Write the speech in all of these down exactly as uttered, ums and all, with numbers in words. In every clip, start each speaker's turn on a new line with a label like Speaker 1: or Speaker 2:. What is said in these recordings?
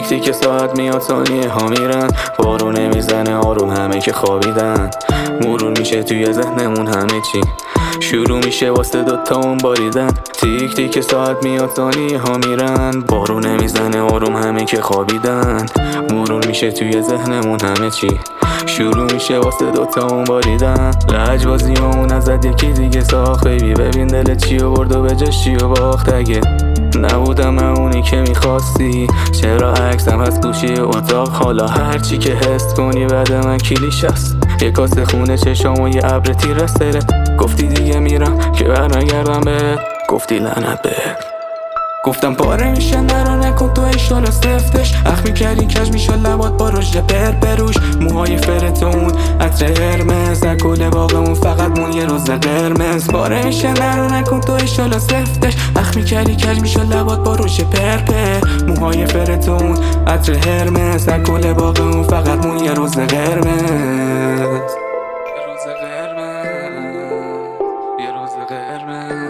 Speaker 1: تیک تیک ساعت میاد ثانیه ها میرن، بارون نمیزنه آروم همه که خوابیدن. مرور میشه توی ذهنمون همه چی، شروع میشه واسه دوتامون باریدن. تیک تیک ساعت میاد ثانیه ها میرن، بارون نمیزنه آروم همه که خوابیدن. مرور میشه توی ذهنمون همه چی، شروع میشه واسه دوتامون باریدن. لجبازیمون ازت یکی دیگه ساخت بیبی، ببین دلت چی و برد و به جاش چی و باخت. اگه نبودم من اونی که میخواستی، چرا عکسم هست گوشی اتاق؟ حالا هرچی که حس کنی بعد من کلیش هست. یه کاسه خونه چشام و یه ابر تیر از دلت. گفتی دیگه میرم که برنگردم بهت، گفتی لعنت بهت. گفتم پاره میشه نرو نکن تو ایشالا سفتش، اخ میکردی کج میشه لبات با رژه پر بروش. موهای فرتون عطر هرمز، گل باغمون فقط مون یه روز قرمز. پاره میشه نرو نکن تو ایشالا سفتش، اخ میکردی کج میشه لبات با رژه پر پر. موهای فرتون عطر هرمز، گل باغمون فقط مون یه روز قرمز. یه روز قرمز، یه روز قرمز.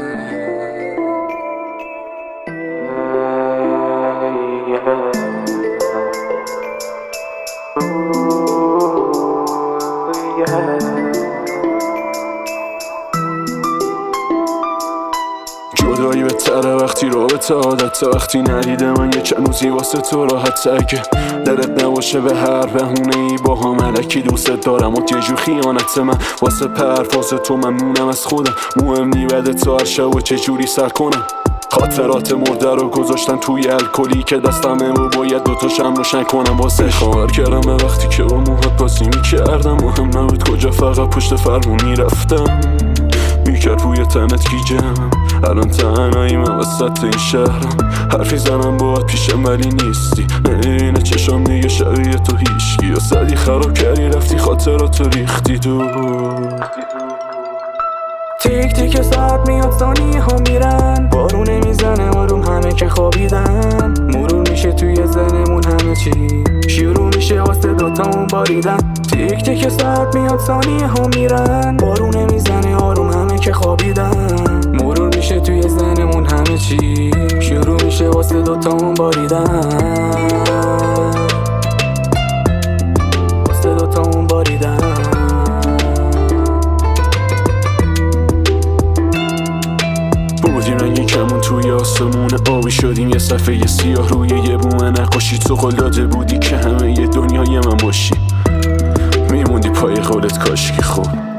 Speaker 2: جدایی بهتره وقتی رابطه عادت، وقتی ندیده من یه چند روزی واسه تو راحت. اگه دلت نباشه به هر بهونه ای با هم علکی دوست دارم و یه جور خیانت من واسه پرواز تو ممنونم از خودم. مهم نی بعد تو هر شب و چجوری سر کنم. خاطرات مرده رو گذاشتن توی الکلی که دستمه و باید دوتاشم روشن کنم. واسه خواهر کردم وقتی که با موهات بازی میکردم، مهم نبود کجا فقط پشت فرمون میرفتم. میکرد روی تنت گیجم، الان تنهایی من وسط این شهرم. حرفی زنم باید پیشم ولی نیستی، نمیبینه چشام دیگه شبیه تو هیشگی. یا زدی خراب کردی رفتی خاطراتو ریختی دور.
Speaker 1: تیک تیک ساعت میاد ثانیه ها میرن، بارون نمیزنه آروم همه که خوابیدن. مرور میشه توی ذهنمون همه چی، شروع میشه واسه دوتامون باریدن. تیک تیک ساعت میاد ثانیه ها میرن، بارون نمیزنه آروم همه که خوابیدن. مرور میشه توی ذهنمون همه چی، شروع میشه واسه دوتامون باریدن. واسه دوتامون باریدن.
Speaker 2: بودیم رنگی کمون توی آسمون آبی، شدیم یه صفحه سیاه روی یه بوم نقاشی. تو قول داده بودی که همه یه دنیای من باشی، میموندی پای قولت کاشکی خوب.